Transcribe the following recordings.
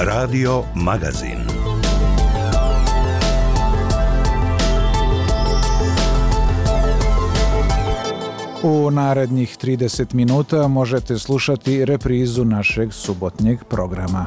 Radio Magazin. U narednih 30 minuta možete slušati reprizu našeg subotnjeg programa.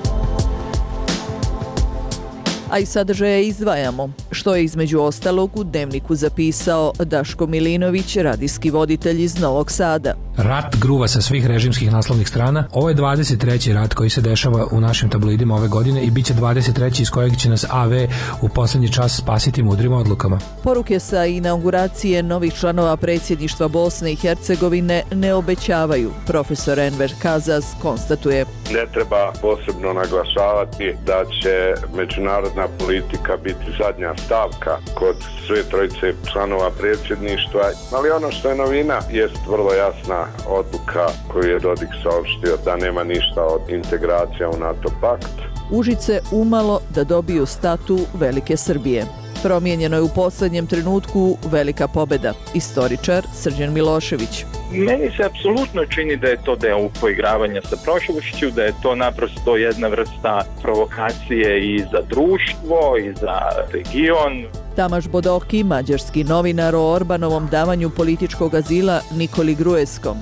A i sadržaje izdvajamo, što je između ostalog u Dnevniku zapisao Daško Milinović, radijski voditelj iz Novog Sada. Rat gruva sa svih režimskih naslovnih strana. Ovo je 23. rat koji se dešava u našim tabloidima ove godine i bit će 23. iz kojeg će nas AV u posljednji čas spasiti mudrim odlukama. Poruke sa inauguracije novih članova predsjedništva Bosne i Hercegovine ne obećavaju. Profesor Enver Kazaz konstatuje: ne treba posebno naglašavati da će međunarodna politika biti zadnja stavka kod sve trojice članova predsjedništva, ali ono što je novina jest vrlo jasna odluka koju je Dodik saopštio da nema ništa od integracija u NATO pakt. Užice umalo da dobiju statu Velike Srbije. Promijenjeno je u posljednjem trenutku velika pobjeda. Istoričar Srđan Milošević. Meni se apsolutno čini da je to deo poigravanja sa prošlošću, da je to naprosto jedna vrsta provokacije i za društvo i za region. Tamaš Bodoki, mađarski novinar o Orbanovom davanju političkog azila Nikoli Gruevskom.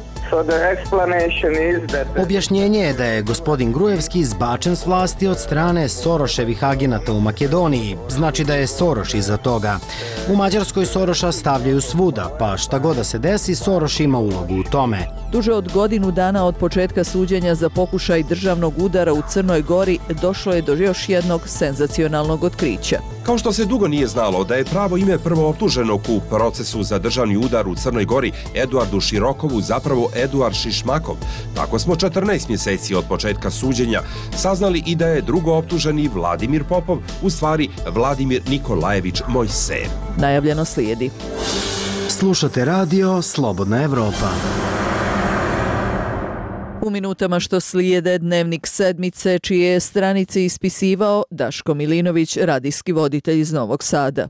Objašnjenje je da je gospodin Gruevski zbačen s vlasti od strane Soroševih agenata u Makedoniji. Znači da je Soroš iza toga. U Mađarskoj Soroša stavljaju svuda, pa šta god da se desi, Soroš ima ulogu u tome. Duže od godinu dana od početka suđenja za pokušaj državnog udara u Crnoj Gori došlo je do još jednog senzacionalnog otkrića. Kao što se dugo nije znalo da je pravo ime prvooptuženog u procesu za državni udar u Crnoj Gori Eduardu Širokovu zapravo Eduard Šišmakov, tako smo 14 mjeseci od početka suđenja saznali i da je drugo optuženi Vladimir Popov u stvari Vladimir Nikolajević Mojsejev. Najavljeno slijedi. Slušate radio Slobodna Evropa. U minutama što slijede Dnevnik sedmice, čije je stranice ispisivao Daško Milinović, radijski voditelj iz Novog Sada.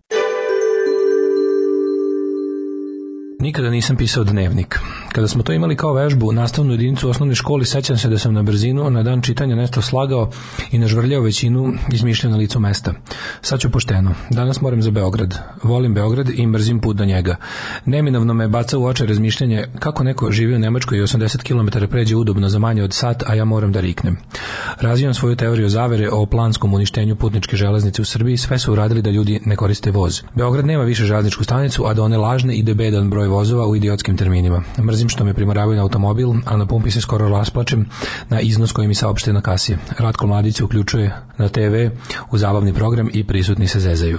Nikada nisam pisao dnevnik. Kada smo to imali kao vežbu, nastavnu jedinicu u osnovnoj školi, sećam se da sam na brzinu na dan čitanja nešto slagao i nažvrljao većinu izmišljao na licu mesta. Sad ću pošteno. Danas moram za Beograd. Volim Beograd i mrzim put do njega. Neminovno me baca u oči razmišljanje kako neko živi u Nemačkoj i 80 km pređe udobno za manje od sat, a ja moram da riknem. Razvijam svoju teoriju zavere o planskom uništenju putničke železnice u Srbiji. Sve su uradili da ljudi ne koriste voz. Beograd nema više železničku stanicu, a da one lažne ide bedan broj vozova u idiotskim terminima. Mrzim što me primoravaju na automobil, a na pumpi se skoro rasplačem na iznos koji mi saopšte na kasi. Ratko Mladić se uključuje na TV u zabavni program i prisutni se zezaju.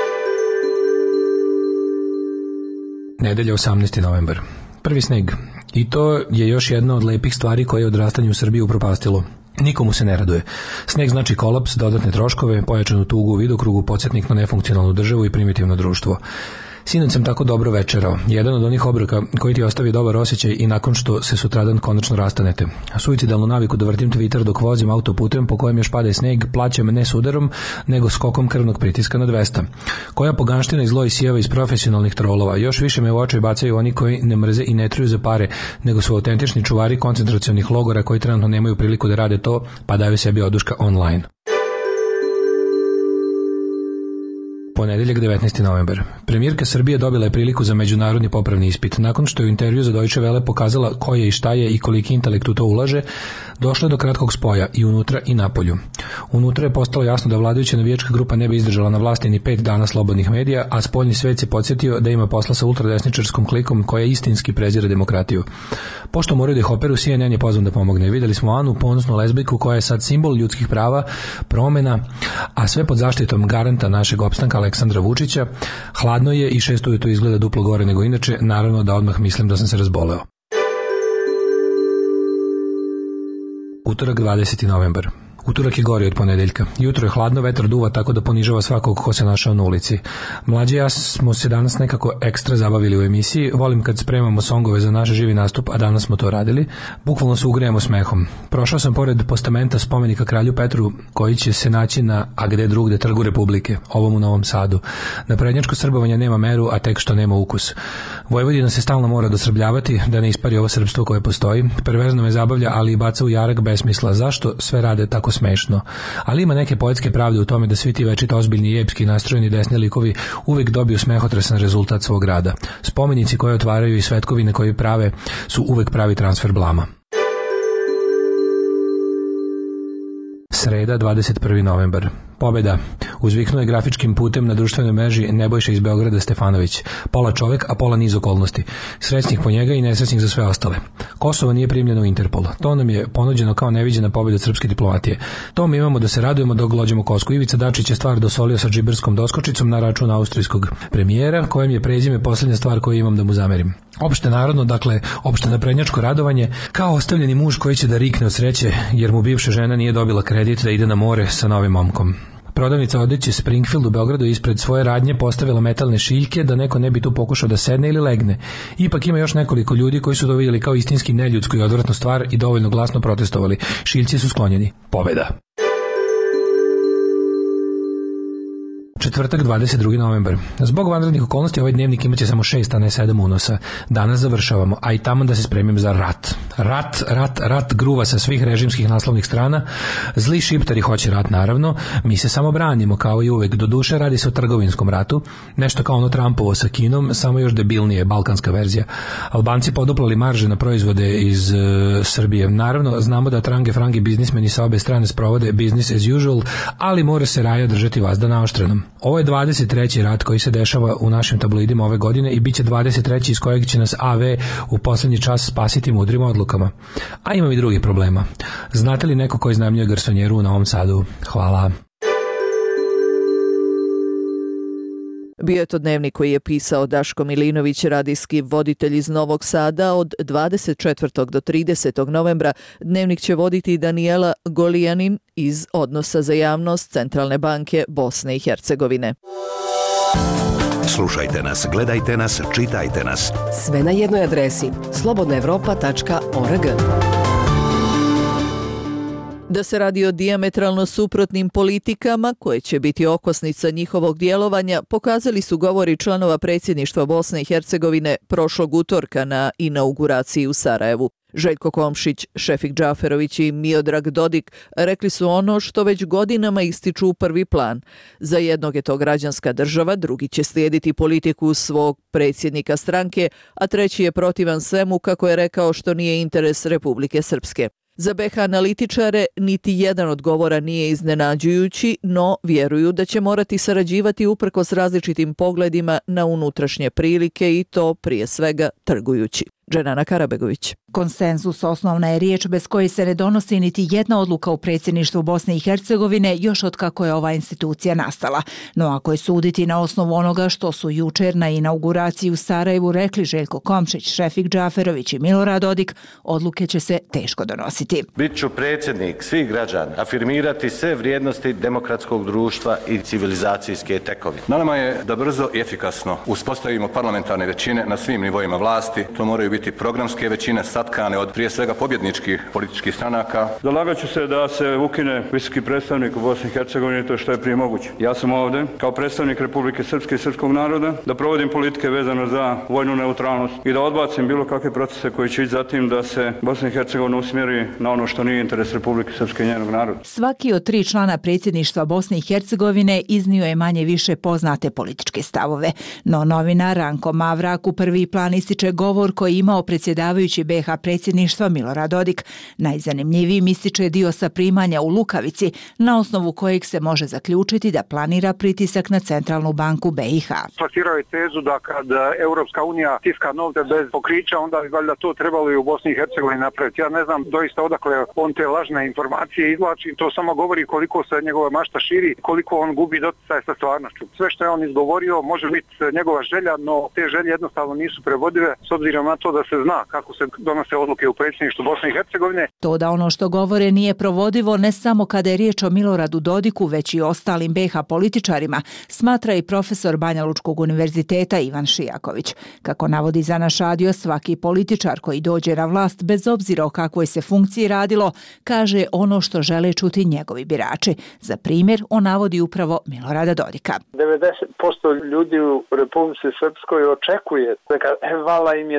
Nedelja 18. novembar. Prvi sneg. I to je još jedna od lepih stvari koje je odrastanje u Srbiji upropastilo. Nikomu se ne raduje. Sneg znači kolaps, dodatne troškove, pojačanu tugu u vidokrugu, podsjetnik na nefunkcionalnu državu i primitivno društvo. Sinoć sam tako dobro večerao. Jedan od onih obroka koji ti ostavi dobar osjećaj i nakon što se sutradan konačno rastanete. Suicidalnu naviku da vrtim Twitter dok vozim autoputem po kojem još pada i sneg, plaćam ne s udarom, nego skokom krvnog pritiska na 200. Koja poganština i zlo isijeva iz profesionalnih trolova. Još više me u očaj bacaju oni koji ne mrze i ne truju za pare, nego su autentični čuvari koncentracionih logora koji trenutno nemaju priliku da rade to, pa daju sebi oduška online. Ponedeljak 19. novembar. Premijerka Srbije dobila je priliku za međunarodni popravni ispit. Nakon što je u intervju za Deutsche Welle pokazala ko je i šta je i koliki intelekt u to ulaže, došlo je do kratkog spoja i unutra i napolju. Unutra je postalo jasno da vladajuća navijačka grupa ne bi izdržala na vlasti ni 5 dana slobodnih medija, a spoljni svet se podsjetio da ima posla sa ultradesničarskom klikom koja istinski prezire demokratiju. Pošto moraju da ih operu, CNN je pozvan da pomogne. Videli smo Anu, ponosnu lezbijku koja je sad simbol ljudskih prava, promena, a sve pod zaštitom garanta našeg opstanka Aleksandra Vučića. Hladno je i 6 ujutro izgleda duplo gore nego inače, naravno da odmah mislim da sam se razboleo. Utorak 20. novembar. Utorak je gori od ponedeljka. Jutro je hladno, vetar duva tako da ponižava svakog ko se našao na ulici. Mlađi i ja smo se danas nekako ekstra zabavili u emisiji. Volim kad spremamo songove za naš živi nastup, a danas smo to radili. Bukvalno se ugrejemo smehom. Prošao sam pored postamenta spomenika kralju Petru, koji će se naći na a gde drugde Trgu Republike, ovom u Novom Sadu. Na prednjačko srbovanje nema meru, a tek što nema ukus. Vojvodina se stalno mora dosrbljavati da ne ispari ovo srpstvo koje postoji. Perverzno me zabavlja, ali i baca u jarak besmisla. Zašto sve rade tako smešno. Ali ima neke poetske pravde u tome da svi ti večito ozbiljni i epski nastrojeni desni likovi uvek dobiju smehotresan rezultat svog rada. Spomenici koje otvaraju i svetkovine koje prave su uvek pravi transfer blama. Sreda, 21. novembar. Pobeda. Uzviknuo je grafičkim putem na društvenoj mreži Nebojša iz Beograda Stefanović. Pola čovek, a pola niz okolnosti. Srećnih po njega i nesrećnih za sve ostale. Kosovo nije primljeno u Interpol. To nam je ponuđeno kao neviđena pobeda srpske diplomatije. Tom imamo da se radujemo dok glođemo kosku. Ivica Dačić je stvar dosolio sa džiberskom doskočicom na račun austrijskog premijera, kojem je prezime poslednja stvar koju imam da mu zamerim. Opšte narodno, dakle, opšte naprednjačko radovanje, kao ostavljeni muž koji će da rikne od sreće, jer mu bivša žena nije dobila kredit da ide na more sa novim momkom. Prodavnica odeće Springfield u Beogradu ispred svoje radnje postavila metalne šiljke da neko ne bi tu pokušao da sedne ili legne. Ipak ima još nekoliko ljudi koji su to vidjeli kao istinski neljudsku i odvratnu stvar i dovoljno glasno protestovali. Šiljci su sklonjeni. Pobeda. Četvrtak, 22. novembar. Zbog vanrednih okolnosti ovaj dnevnik imaće samo 6, a ne 7 unosa. Danas završavamo, a i tamo da se spremim za rat. Rat gruva sa svih režimskih naslovnih strana. Zli šiptari hoće rat, naravno. Mi se samo branimo, kao i uvek. Do duše radi se o trgovinskom ratu. Nešto kao ono Trumpovo sa Kinom, samo još debilnije, balkanska verzija. Albanci poduplali marže na proizvode iz Srbije. Naravno, znamo da trange-frangi biznismeni sa obe strane sprovode business as usual, ali mora se raja držati vazda naoštrenom. Ovo je 23. rat koji se dešava u našim tabloidima ove godine i bit će 23. iz kojeg će nas AV u poslednji čas spasiti mudrim odlukama. A imam i drugih problema. Znate li neko ko iznajmljuje garsonjeru u Novom Sadu? Hvala. Bio je to dnevnik koji je pisao Daško Milinović, radijski voditelj iz Novog Sada. Od 24. do 30. novembra dnevnik će voditi Danijela Golijanin iz Odnosa za javnost Centralne banke Bosne i Hercegovine. Slušajte nas, gledajte nas, čitajte nas. Sve na jednoj adresi slobodnaevropa.org. Da se radi o dijametralno suprotnim politikama koje će biti okosnica njihovog djelovanja, pokazali su govori članova predsjedništva Bosne i Hercegovine prošlog utorka na inauguraciji u Sarajevu. Željko Komšić, Šefik Džaferović i Miodrag Dodik rekli su ono što već godinama ističu u prvi plan. Za jednog je to građanska država, drugi će slijediti politiku svog predsjednika stranke, a treći je protivan svemu, kako je rekao, što nije interes Republike Srpske. Za BiH analitičare niti jedan od govora nije iznenađujući, no vjeruju da će morati sarađivati uprkos različitim pogledima na unutrašnje prilike i to prije svega trgujući. Dženana Karabegović. Konsenzus osnovna je riječ bez koje se ne donosi niti jedna odluka u predsjedništvu Bosne i Hercegovine još od kako je ova institucija nastala. No ako je suditi na osnovu onoga što su jučer na inauguraciji u Sarajevu rekli Željko Komšić, Šefik Džaferović i Milorad Dodik, odluke će se teško donositi. Bit ću predsjednik svih građana, afirmirati sve vrijednosti demokratskog društva i civilizacijske tekovine. Na nama je da brzo i efikasno uspostavimo parlamentarne većine na svim nivoima vlasti. To moraju biti programske većine satkane od prije svega pobjedničkih političkih stranaka. Zalagat ću se da se ukine visoki predstavnik u Bosni i Hercegovini, to što je prije moguće. Ja sam ovdje kao predstavnik Republike Srpske i srpskog naroda da provodim politike vezano za vojnu neutralnost i da odbacim bilo kakve procese koji će ići za tim da se Bosna i Hercegovina usmjeri na ono što nije interes Republike Srpske i njenog naroda. Svaki od 3 člana predsjedništva Bosne i Hercegovine iznio je manje više poznate političke stavove. No novinar Ranko Mavrak u prvi plan ističe govor koji imao predsjedavajući BiH predsjedništva Milorad Dodik. Najzanimljivijim ističe dio sa primanja u Lukavici, na osnovu kojeg se može zaključiti da planira pritisak na Centralnu banku BiH. Plasirao je tezu da kad Europska unija tiska novce bez pokrića, onda bi valjda to trebalo i u Bosni i Hercegovini napraviti. Ja ne znam doista odakle on te lažne informacije izvlači, to samo govori koliko se njegova mašta širi, koliko on gubi doticaj sa stvarnošću. Sve što je on izgovorio može biti njegova želja, no te želje jednostavno nisu prevodive s obzirom na to da se zna kako se donose odluke u predsjedništvu Bosne i Hercegovine. To da ono što govore nije provodivo ne samo kada je riječ o Miloradu Dodiku, već i ostalim BiH političarima, smatra i profesor Banja Lučkog univerziteta Ivan Šijaković. Kako navodi za naš radio, svaki političar koji dođe na vlast, bez obzira o kakvoj se funkciji radilo, kaže ono što žele čuti njegovi birači. Za primjer, on navodi upravo Milorada Dodika. 90% ljudi u Republici Srpskoj očekuje, vala im je danas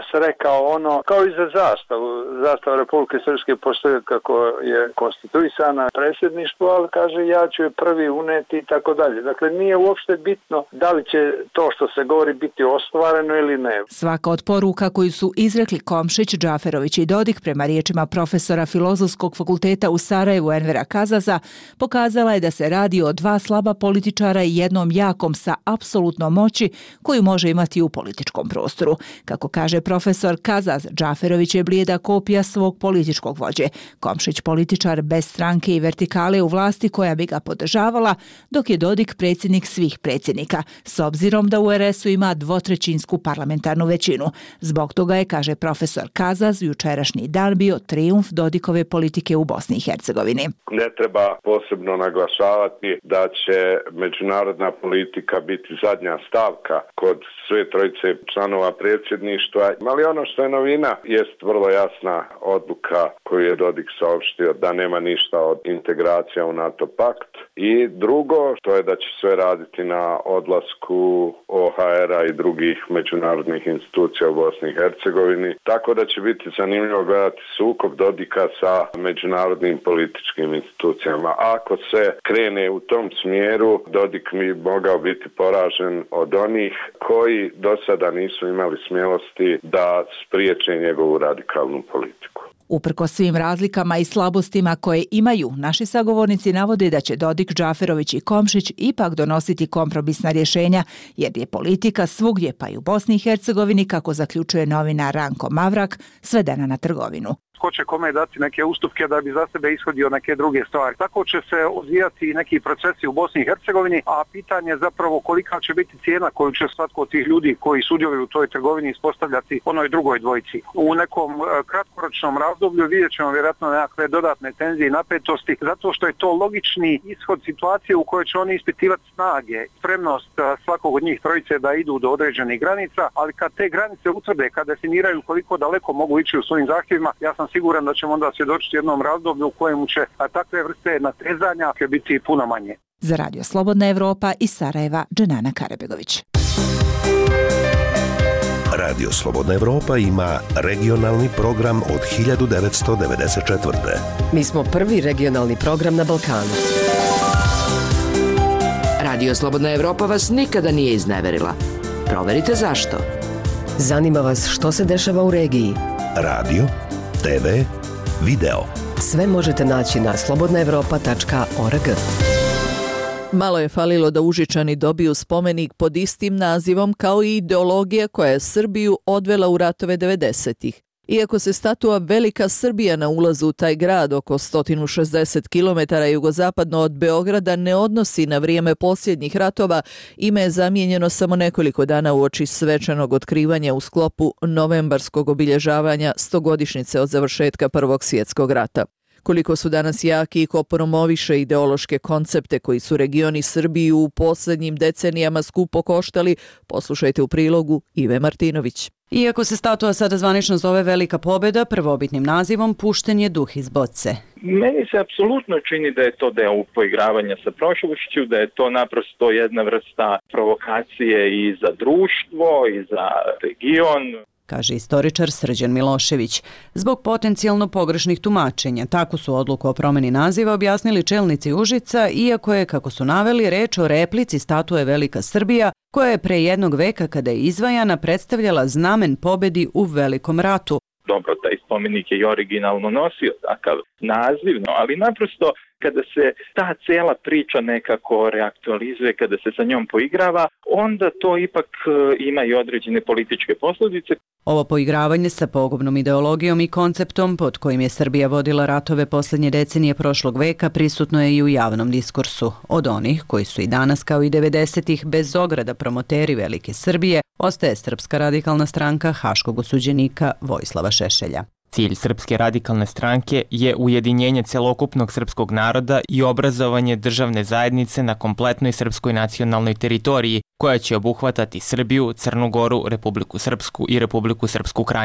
rekao ono, kao i za zastava Republike Srpske postoji kako je konstituisana predsjedništvo, ali kaže ja ću je prvi uneti i tako dalje. Dakle, nije uopšte bitno da li će to što se govori biti ostvareno ili ne. Svaka od poruka koju su izrekli Komšić, Džaferović i Dodik prema riječima profesora Filozofskog fakulteta u Sarajevu Envera Kazaza pokazala je da se radi o dva slaba političara i jednom jakom sa apsolutnom moći koju može imati u političkom prostoru. Kako kaže profesor Kazaz, Džaferović je blijeda kopija svog političkog vođe. Komšić političar bez stranke i vertikale u vlasti koja bi ga podržavala, dok je Dodik predsjednik svih predsjednika, s obzirom da u RS-u ima dvotrećinsku parlamentarnu većinu. Zbog toga je, kaže profesor Kazaz, jučerašnji dan bio trijumf Dodikove politike u Bosni i Hercegovini. Ne treba posebno naglašavati da će međunarodna politika biti zadnja stavka kod sve trojice članova predsjedništva, ali ono što je novina jest vrlo jasna odluka koju je Dodik saopštio da nema ništa od integracija u NATO pakt i drugo to je da će sve raditi na odlasku OHR-a i drugih međunarodnih institucija u Bosni i Hercegovini, tako da će biti zanimljivo gledati sukob Dodika sa međunarodnim političkim institucijama. Ako se krene u tom smjeru, Dodik mi mogao biti poražen od onih koji do sada nisu imali smjelosti da spriječe njegovu radikalnu politiku. Uprkos svim razlikama i slabostima koje imaju, naši sagovornici navode da će Dodik, Džaferović i Komšić ipak donositi kompromisna rješenja, jer je politika svugdje, pa i u Bosni i Hercegovini, kako zaključuje novinar Ranko Mavrak, svedena na trgovinu. Ko će kome dati neke ustupke da bi za sebe ishodio neke druge stvari. Tako će se odvijati neki procesi u Bosni i Hercegovini, a pitanje je zapravo kolika će biti cijena koju će svatko od tih ljudi koji sudjeluju u toj trgovini ispostavljati onoj drugoj dvojici. U nekom kratkoročnom razdoblju vidjet ćemo vjerojatno nekakve dodatne tenzije i napetosti, zato što je to logični ishod situacije u kojoj će oni ispitivati snage, spremnost svakog od njih trojice da idu do određenih granica, ali kad te granice utvrde, kad definiraju koliko daleko mogu ići u svojim zahtjevima, ja sam siguran da ćemo onda svjedočiti jednom razdoblju u kojemu će takve vrste natezanja biti puno manje. Za Radio Slobodna Evropa iz Sarajeva, Dženana Karebegović. Radio Slobodna Evropa ima regionalni program od 1994. Mi smo prvi regionalni program na Balkanu. Radio Slobodna Evropa vas nikada nije izneverila. Proverite zašto. Zanima vas što se dešava u regiji. Radio, TV, video. Sve možete naći na slobodnaevropa.org. Malo je falilo da Užičani dobiju spomenik pod istim nazivom kao i ideologija koja je Srbiju odvela u ratove 90-ih. Iako se statua Velika Srbija na ulazu u taj grad oko 160 km jugozapadno od Beograda ne odnosi na vrijeme posljednjih ratova, ime je zamijenjeno samo nekoliko dana uoči svečanog otkrivanja u sklopu novembarskog obilježavanja 100-godišnjice od završetka Prvog svjetskog rata. Koliko su danas jaki i ko promoviše ideološke koncepte koji su regioni Srbiju u posljednjim decenijama skupo koštali, poslušajte u prilogu Ive Martinović. Iako se statua sada zvanično zove Velika pobjeda, prvobitnim nazivom pušten je duh iz boce. Meni se apsolutno čini da je to deo poigravanja sa prošlošću, da je to naprosto jedna vrsta provokacije i za društvo i za region, kaže istoričar Srđan Milošević. Zbog potencijalno pogrešnih tumačenja, tako su odluku o promjeni naziva objasnili čelnici Užica, iako je, kako su naveli, reč o replici statue Velika Srbija, koja je pre jednog veka kada je izvajana predstavljala znamen pobjedi u Velikom ratu. Dobro, taj spomenik je i originalno nosio takav nazivno, ali naprosto kada se ta cijela priča nekako reaktualizuje, kada se sa njom poigrava, onda to ipak ima i određene političke posljedice. Ovo poigravanje sa pogubnom ideologijom i konceptom pod kojim je Srbija vodila ratove posljednje decenije prošlog veka prisutno je i u javnom diskursu. Od onih koji su i danas kao i 90-ih bez ograda promoteri Velike Srbije, ostaje Srpska radikalna stranka haškog osuđenika Vojislava Šešelja. Cilj Srpske radikalne stranke je ujedinjenje celokupnog srpskog naroda i obrazovanje državne zajednice na kompletnoj srpskoj nacionalnoj teritoriji, koja će obuhvatati Srbiju, Crnu Goru, Republiku Srpsku i Republiku Srpsku Krajinu.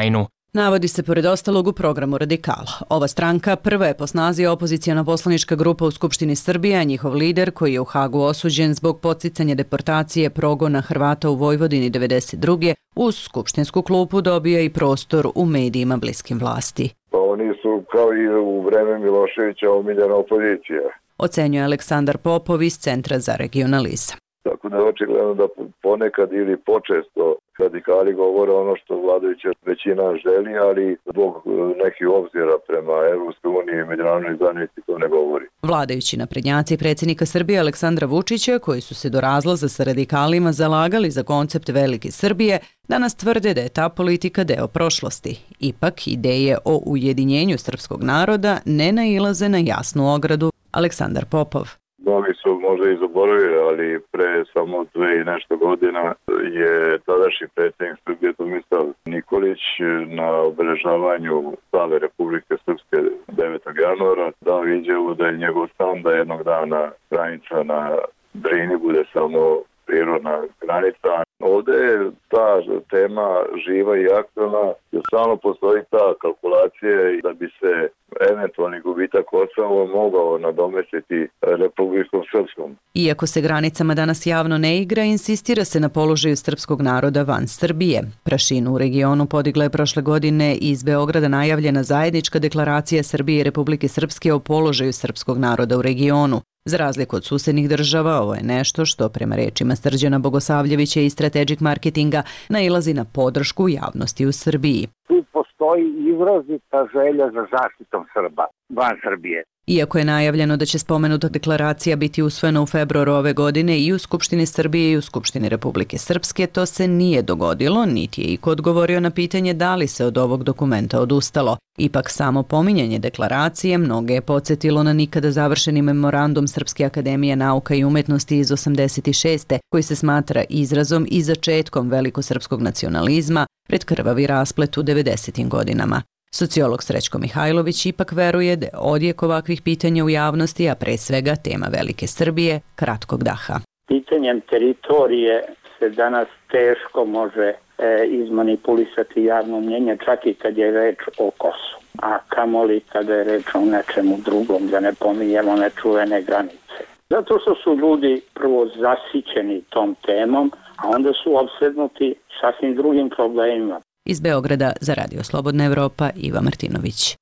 Navodi se pored ostalog u programu Radikala. Ova stranka prva je po snazi opozicijona poslanička grupa u Skupštini Srbije, a njihov lider, koji je u Hagu osuđen zbog podsticanja deportacije progona Hrvata u Vojvodini 92. uz skupštinsku klupu dobija i prostor u medijima bliskim vlasti. Pa oni su kao i u vreme Miloševića omiljena opozicija. Ocenjuje Aleksandar Popov iz Centra za regionalizam. Tako da je očigledno da ponekad ili počesto radikali govore ono što vladajuća većina želi, ali zbog nekih obzira prema Evropskoj uniji i međunarodnoj zajednici to ne govori. Vladajući naprednjaci predsjednika Srbije Aleksandra Vučića, koji su se do razlaza sa radikalima zalagali za koncept Velike Srbije, danas tvrde da je ta politika deo prošlosti. Ipak, ideje o ujedinjenju srpskog naroda ne nailaze na jasnu ogradu. Aleksandar Popov. Mnogi su možda i zaboravili, ali pre samo 2 i nešto godina je tadašnji predsjednik Srbije Tomislav Nikolić na obeležavanju slave Republike Srpske 9. januara dao izjavu da je njegov san da jednog dana granica na Drini bude samo prirodna granica. Ovdje je ta tema živa i aktualna, jer samo postoji ta kalkulacija da bi se eventualni gubitak Kosova mogao nadomestiti Republikom Srpskom. Iako se granicama danas javno ne igra, insistira se na položaju srpskog naroda van Srbije. Prašinu u regionu podigla je prošle godine iz Beograda najavljena zajednička deklaracija Srbije i Republike Srpske o položaju srpskog naroda u regionu. Za razliku od susednih država, ovo je nešto što, prema rečima Srđana Bogosavljevića iz Strategic Marketinga, nailazi na podršku javnosti u Srbiji. Tu postoji izrazita želja za zaštitom Srba van Srbije. Iako je najavljeno da će spomenuta deklaracija biti usvojena u februaru ove godine i u Skupštini Srbije i u Skupštini Republike Srpske, to se nije dogodilo, niti je iko odgovorio na pitanje da li se od ovog dokumenta odustalo. Ipak samo pominjanje deklaracije mnoge je podsjetilo na nikada završeni memorandum Srpske akademije nauka i umetnosti iz 86. koji se smatra izrazom i začetkom velikosrpskog nacionalizma pred krvavi rasplet u 90. godinama. Sociolog Srećko Mihajlović ipak veruje da je odjek ovakvih pitanja u javnosti, a pre svega tema Velike Srbije, kratkog daha. Pitanjem teritorije se danas teško može izmanipulisati javno mnjenje, čak i kad je reč o Kosovu. A kamoli kada je reč o nečemu drugom, da ne pominjemo nečuvene granice. Zato što su ljudi prvo zasićeni tom temom, a onda su opsednuti sasvim drugim problemima. Iz Beograda za Radio Slobodna Evropa, Iva Martinović.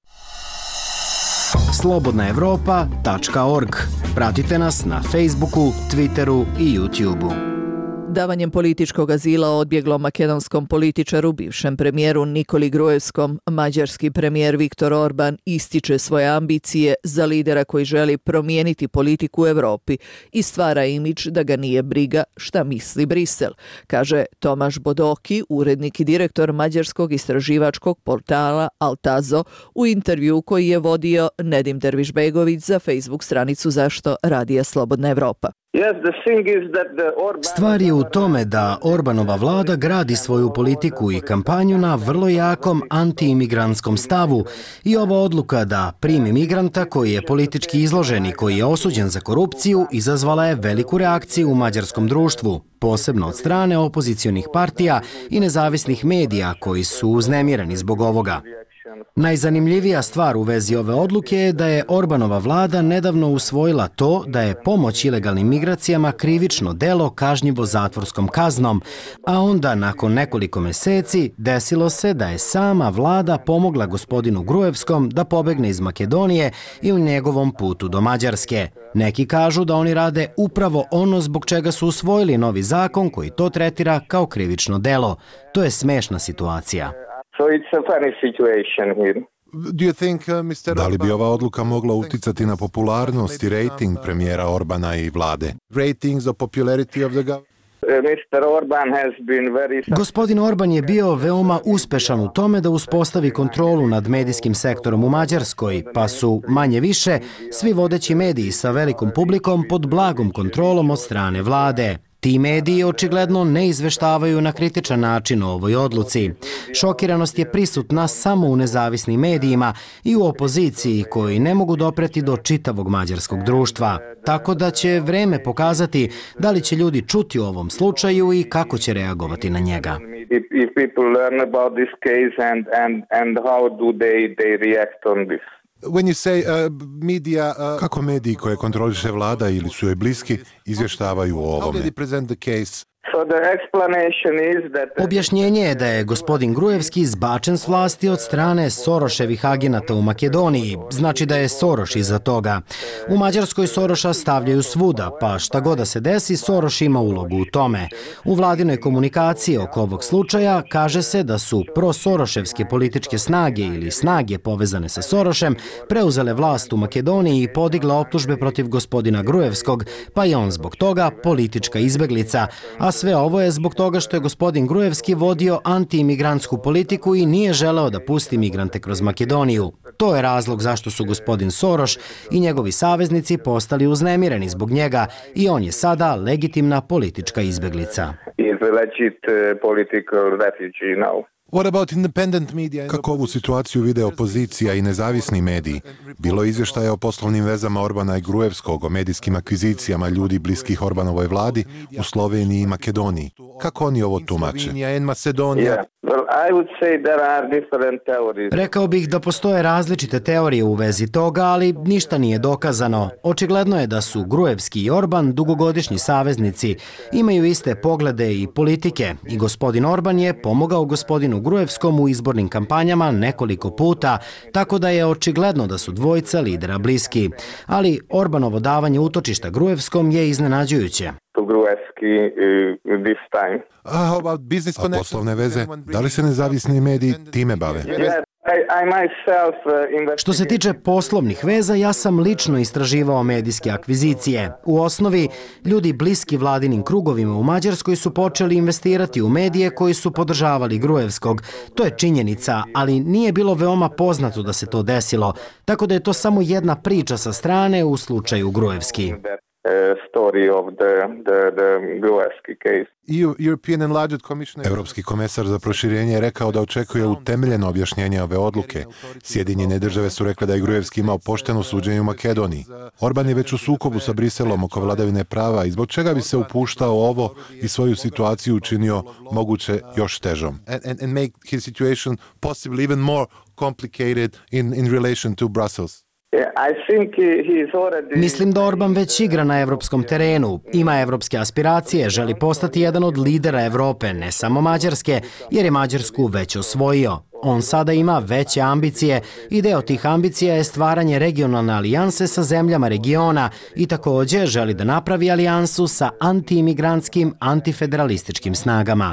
slobodnaevropa.org. Pratite nas na Facebooku, Twitteru i YouTubeu. Davanjem političkog azila odbjeglom makedonskom političaru, bivšem premijeru Nikoli Gruevskom, mađarski premijer Viktor Orban ističe svoje ambicije za lidera koji želi promijeniti politiku u Evropi i stvara imidž da ga nije briga šta misli Brisel, kaže Tomaš Bodoki, urednik i direktor mađarskog istraživačkog portala Altazo, u intervju koji je vodio Nedim Dervišbegović za Facebook stranicu Zašto radija Slobodna Evropa. Stvar je u tome da Orbanova vlada gradi svoju politiku i kampanju na vrlo jakom antiimigrantskom stavu i ova odluka da primi migranta koji je politički izložen i koji je osuđen za korupciju izazvala je veliku reakciju u mađarskom društvu, posebno od strane opozicionih partija i nezavisnih medija koji su uznemireni zbog ovoga. Najzanimljivija stvar u vezi ove odluke je da je Orbanova vlada nedavno usvojila to da je pomoć ilegalnim migracijama krivično delo kažnjivo zatvorskom kaznom, a onda nakon nekoliko meseci desilo se da je sama vlada pomogla gospodinu Gruevskom da pobegne iz Makedonije i u njegovom putu do Mađarske. Neki kažu da oni rade upravo ono zbog čega su usvojili novi zakon koji to tretira kao krivično delo. To je smešna situacija. Da li bi ova odluka mogla uticati na popularnost i rejting premijera Orbana i vlade? Gospodin Orban je bio veoma uspešan u tome da uspostavi kontrolu nad medijskim sektorom u Mađarskoj, pa su, manje više, svi vodeći mediji sa velikom publikom pod blagom kontrolom od strane vlade. Ti mediji očigledno ne izveštavaju na kritičan način o ovoj odluci. Šokiranost je prisutna samo u nezavisnim medijima i u opoziciji koji ne mogu dopreti do čitavog mađarskog društva. tako da će vreme pokazati da li će ljudi čuti o ovom slučaju i kako će reagovati na njega. If people learn about this case and how do they react on this. When you say media, kako mediji koje kontroliše vlada ili su joj bliski izvještavaju o ovome? How they present the case? Objašnjenje je da je gospodin Gruevski zbačen s vlasti od strane Soroševih agenata u Makedoniji, znači da je Soroš iza toga. U Mađarskoj Soroša stavljaju svuda, pa šta god da se desi, Soroš ima ulogu u tome. U vladinoj komunikaciji oko ovog slučaja kaže se da su prosoroševske političke snage ili snage povezane sa Sorošem preuzele vlast u Makedoniji i podigle optužbe protiv gospodina Gruevskog, pa je on zbog toga politička izbeglica, a sve ovo je zbog toga što je gospodin Gruevski vodio antiimigrantsku politiku i nije želeo da pusti migrante kroz Makedoniju. To je razlog zašto su gospodin Soroš i njegovi saveznici postali uznemireni zbog njega i on je sada legitimna politička izbeglica. What about independent media? Kako ovu situaciju vide opozicija i nezavisni mediji? Bilo je izvještaja o poslovnim vezama Orbana i Gruevskog, o medijskim akvizicijama ljudi bliskih Orbanovoj vladi u Sloveniji i Makedoniji. Kako oni ovo tumače? Rekao bih da postoje različite teorije u vezi toga, ali ništa nije dokazano. Očigledno je da su Gruevski i Orban dugogodišnji saveznici, imaju iste poglede i politike i gospodin Orban je pomogao gospodinu Gruevskom u izbornim kampanjama nekoliko puta, tako da je očigledno da su dvojica lidera bliski. Ali Orbanovo davanje utočišta Gruevskom je iznenađujuće. A poslovne veze, da li se nezavisni mediji time bave? Što se tiče poslovnih veza, ja sam lično istraživao medijske akvizicije. U osnovi, ljudi bliski vladinim krugovima u Mađarskoj su počeli investirati u medije koji su podržavali Gruevskog. To je činjenica, ali nije bilo veoma poznato da se to desilo, tako da je to samo jedna priča sa strane u slučaju Gruevski. Europski komesar za proširenje je rekao da očekuje utemeljeno objašnjenje ove odluke. Sjedinjene države su rekle da je Gruevski imao pošteno suđenje u Makedoniji. Orban je već u sukobu sa Briselom oko vladavine prava i zbog čega bi se upuštao ovo i svoju situaciju učinio moguće još težom. And make his situation possibly even more complicated in relation to Brussels. Mislim da Orban već igra na evropskom terenu, ima evropske aspiracije, želi postati jedan od lidera Evrope, ne samo Mađarske, jer je Mađarsku već osvojio. On sada ima veće ambicije i deo tih ambicija je stvaranje regionalne alijanse sa zemljama regiona i također želi da napravi alijansu sa antiimigrantskim, antifederalističkim snagama.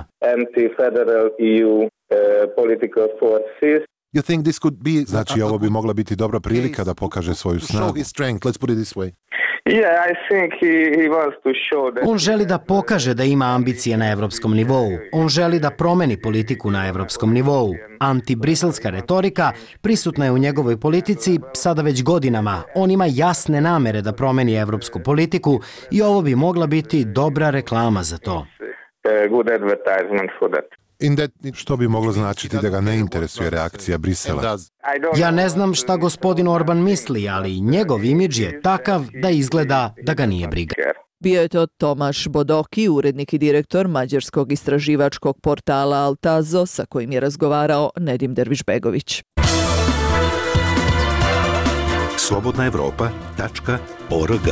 Znači, ovo bi mogla biti dobra prilika da pokaže svoju snagu. On želi da pokaže da ima ambicije na evropskom nivou. On želi da promeni politiku na evropskom nivou. Antibriselska retorika prisutna je u njegovoj politici sada već godinama. On ima jasne namere da promeni evropsku politiku i ovo bi mogla biti dobra reklama za to. Što bi moglo značiti da ga ne interesuje reakcija Brisela? Ja ne znam šta gospodin Orban misli, ali njegov imidž je takav da izgleda da ga nije briga. Bio je to Tomaš Bodoki, urednik i direktor mađarskog istraživačkog portala Altazo, sa kojim je razgovarao Nedim Dervišbegović. slobodnaevropa.org.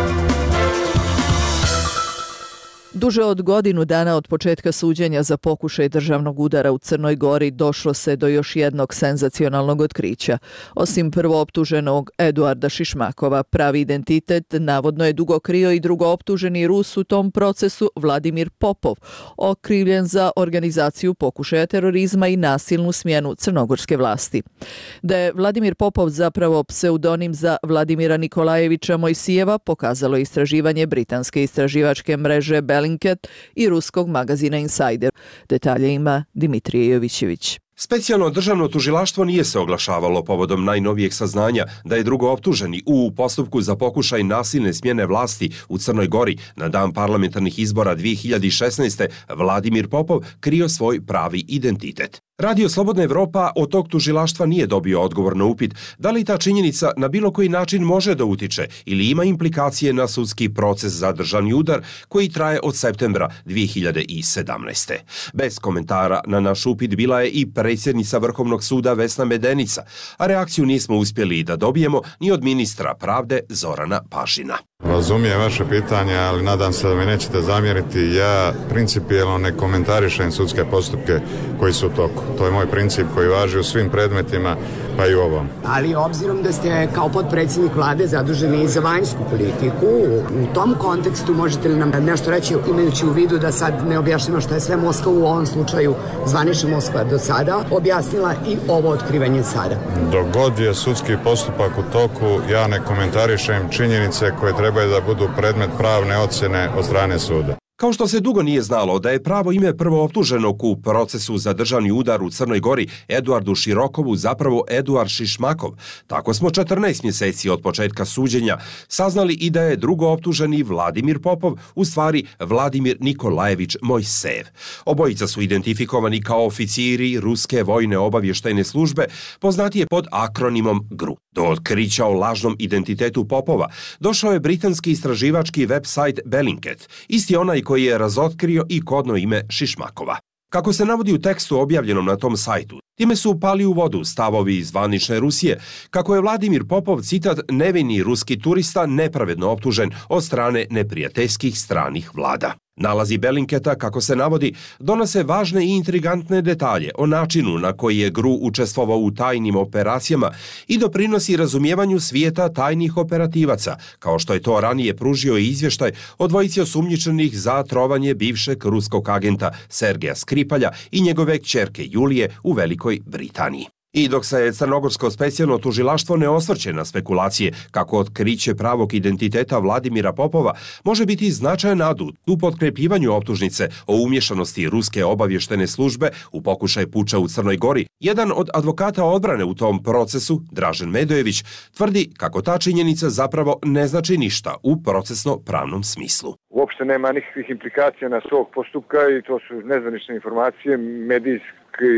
Duže od godinu dana od početka suđenja za pokušaj državnog udara u Crnoj Gori došlo se do još jednog senzacionalnog otkrića. Osim prvooptuženog Eduarda Šišmakova, pravi identitet navodno je dugo krio i drugooptuženi Rus u tom procesu Vladimir Popov, okrivljen za organizaciju pokušaja terorizma i nasilnu smjenu crnogorske vlasti. Da je Vladimir Popov zapravo pseudonim za Vladimira Nikolajevića Mojsijeva pokazalo istraživanje britanske istraživačke mreže Bellingcat i ruskog magazina Insider. Detalje ima Dimitrije Jovićević. Specijalno državno tužilaštvo nije se oglašavalo povodom najnovijeg saznanja da je drugo optuženi u postupku za pokušaj nasilne smjene vlasti u Crnoj Gori na dan parlamentarnih izbora 2016. Vladimir Popov krio svoj pravi identitet. Radio Slobodna Evropa od tog tužilaštva nije dobio odgovor na upit da li ta činjenica na bilo koji način može da utiče ili ima implikacije na sudski proces za državni udar koji traje od septembra 2017. Bez komentara na naš upit bila je i predsjednica Vrhovnog suda Vesna Medenica, a reakciju nismo uspjeli da dobijemo ni od ministra pravde Zorana Pašina. Razumijem vaše pitanje, ali nadam se da mi nećete zamjeriti. Ja principijelno ne komentarišem sudske postupke koji su u toku. To je moj princip koji važi u svim predmetima, pa i u ovom. Ali obzirom da ste kao potpredsjednik vlade zaduženi za vanjsku politiku, u tom kontekstu možete li nam nešto reći, imajući u vidu da sad ne objašnjamo što je sve Moskva u ovom slučaju, zvanična Moskva do sada, objasnila i ovo otkrivanje sada? Dok god je sudski postupak u toku, ja ne komentarišem činjenice koje trebaju da budu predmet pravne ocjene od strane suda. Kao što se dugo nije znalo da je pravo ime prvooptuženog u procesu za državni udar u Crnoj Gori Eduardu Širokovu zapravo Eduard Šišmakov, tako smo 14 mjeseci od početka suđenja saznali i da je drugo optuženi Vladimir Popov u stvari Vladimir Nikolajević Mojsejev. Obojica su identifikovani kao oficiri Ruske vojne obavještajne službe, poznatije pod akronimom GRU. Do otkrića o lažnom identitetu Popova došao je britanski istraživački website Bellingcat, isti onaj koji je razotkrio i kodno ime Šišmakova. Kako se navodi u tekstu objavljenom na tom sajtu, time su upali u vodu stavovi zvanične Rusije, kako je Vladimir Popov, citat, nevini ruski turista nepravedno optužen od strane neprijateljskih stranih vlada. Nalazi Bellingcata, kako se navodi, donose važne i intrigantne detalje o načinu na koji je GRU učestvovao u tajnim operacijama i doprinosi razumijevanju svijeta tajnih operativaca, kao što je to ranije pružio i izvještaj o dvojici osumnjičenih za trovanje bivšeg ruskog agenta Sergeja Skripalja i njegove kćerke Julije u Velikoj Britaniji. I dok se crnogorsko specijalno tužilaštvo ne osvrće na spekulacije kako otkriće pravog identiteta Vladimira Popova može biti značajan adut u potkrepljivanju optužnice o umješanosti ruske obavještene službe u pokušaj puča u Crnoj Gori, jedan od advokata odbrane u tom procesu, Dražen Medojević, tvrdi kako ta činjenica zapravo ne znači ništa u procesno-pravnom smislu. Uopšte nema nikakvih implikacija na svog postupka i to su nezvanične informacije, medijski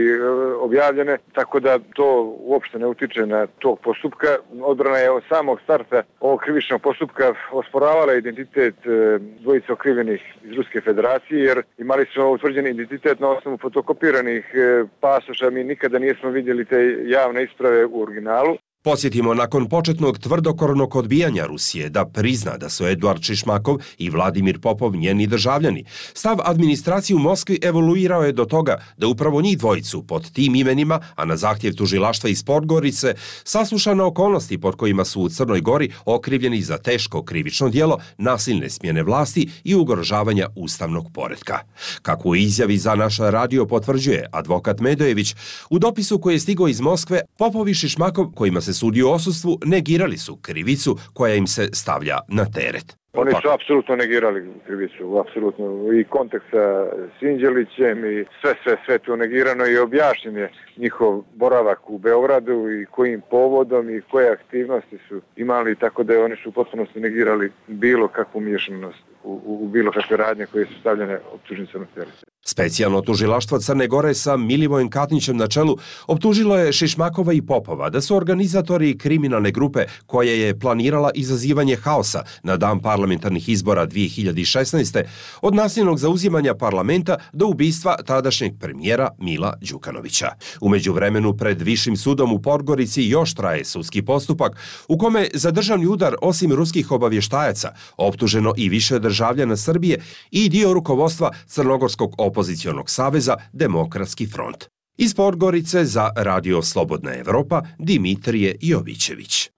objavljene, tako da to uopšte ne utiče na tog postupka. Odbrana je od samog starta ovog krivičnog postupka osporavala identitet dvojice okrivljenih iz Ruske federacije, jer imali smo utvrđeni identitet na osnovu fotokopiranih pasoša. Mi nikada nismo vidjeli te javne isprave u originalu. Podsjetimo, nakon početnog tvrdokornog odbijanja Rusije da prizna da su Eduard Šišmakov i Vladimir Popov njeni državljani, stav administracije u Moskvi evoluirao je do toga da upravo njih dvojicu pod tim imenima, a na zahtjev tužilaštva iz Podgorice, saslušane okolnosti pod kojima su u Crnoj Gori okrivljeni za teško krivično djelo, nasilne smjene vlasti i ugrožavanja ustavnog poretka. Kako u izjavi za naš radio potvrđuje advokat Medojević, u dopisu koji je stigao iz Moskve, Popov i Šišmakov, kojima se sudi u odsustvu, negirali su krivicu koja im se stavlja na teret. Oni su apsolutno negirali krivicu, apsolutno, i kontekst sa Sinđelićem i sve tu negirano i objašnjen je njihov boravak u Beogradu i kojim povodom i koje aktivnosti su imali, tako da oni su u potpunosti negirali bilo kakvu miješanost u bilo kakve radnje koje su stavljene optužnicama na teret. Specijalno tužilaštvo Crne Gore sa Milivojem Katnićem na čelu optužilo je Šišmakova i Popova da su organizatori kriminalne grupe koja je planirala izazivanje haosa na dan parlamentarnih izbora 2016. od nasilnog zauzimanja parlamenta do ubistva tadašnjeg premijera Mila Đukanovića. U međuvremenu pred Višim sudom u Podgorici još traje sudski postupak u kome za državni udar osim ruskih obavještajaca optuženo i više državljana Srbije i dio rukovodstva Crnogorskog opozicionog saveza Demokratski front. Iz Podgorice za Radio Slobodna Evropa Dimitrije Jovićević.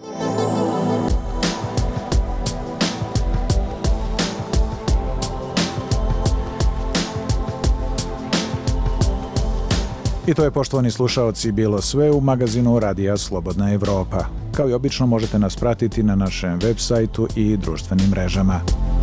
I to je, poštovani slušaoci, bilo sve u magazinu Radija Slobodna Evropa. Kao i obično možete nas pratiti na našem web sajtu i društvenim mrežama.